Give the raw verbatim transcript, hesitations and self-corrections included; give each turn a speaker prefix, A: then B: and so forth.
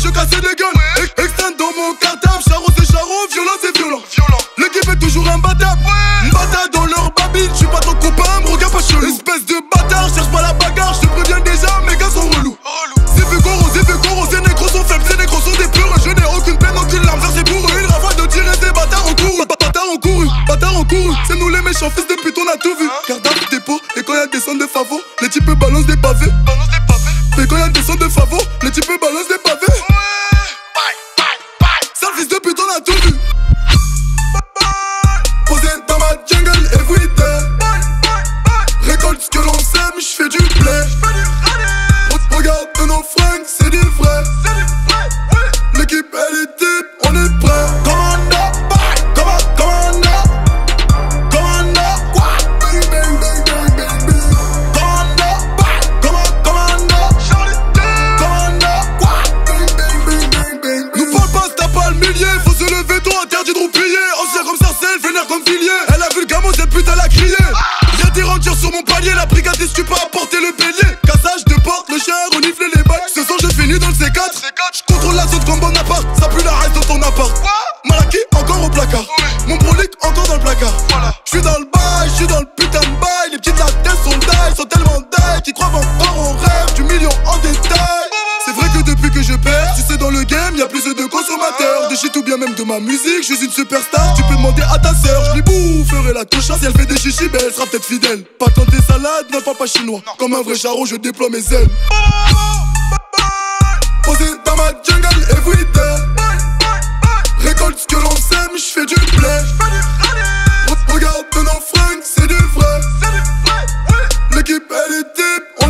A: je cassais des gueules. Ouais. Externe dans mon cartable, charron c'est charron, violent c'est violent. L'équipe est toujours imbattable. Ouais. Bâtard dans leur babine, je suis pas ton copain, me regarde pas chelou. Espèce de bâtard, cherche pas la bagarre, je te préviens déjà, mes gars sont relous. C'est vu goro, c'est vu goro, ces négros sont faibles, ces négros sont des purs. Je n'ai aucune peine, aucune larme, ça c'est pour eux. Une rafale de tirer des bâtards en couru. Bâtards en couru, bâtards en couru. C'est nous les méchants, fils de pute, on a tout vu. Garde à dépôt, et quand y'a des sons de favos, les types balancent des pavés. Et quand y'a des sons de favos, les types balancent des pavés. Sale fils de pute, on a tout vu. Posé dans ma jungle everyday. Récolte ce que l'on sème, j'fais du blé. Regarde nos fringues, c'est du vrai. L'équipe elle est type, on est prêt. Commando, commando, commando, commando, quoi? Bang bang bang bang bang bang. Commando, commando, commando, commando, quoi? Bang bang bang bang bang. Nous parle pas, t'as pas le millier, faut se lever tôt, interdit de roupiller. Ancien comme Sarcelle, vénère comme Villiers. Elle a vu le gamin, cette pute elle a crié. Y'a des rentiers sur mon palier, la brigadiste tu peux apporter le bélier. Cassage de porte, le chien renifle les bacs. Ce soir je finis dans le C quatre. J'contrôle la zone comme Bonaparte, ça pue la reste dans ton appart. Malaki encore au placard, mon brolic encore dans le placard. J'suis dans le bail, j'suis dans le putain de bail. Les petites latins sont die, sont tellement die qu'ils croient encore en rêve du million en détail. C'est vrai que depuis que je perds, tu sais dans le game y'a plus de consommateurs. De shit ou bien même de ma musique, je suis une superstar. Tu peux demander à ta sœur, je lui boufferai la touche. Si elle fait des chichis, ben elle sera peut-être fidèle. Pas tant des salades, ne parle pas chinois. Comme un vrai charron, je déploie mes ailes. Posé dans ma jungle everyday. Récolte ce que l'on sème, j'fais du blé. Regarde nos fringues, c'est du vrai. L'équipe elle est type.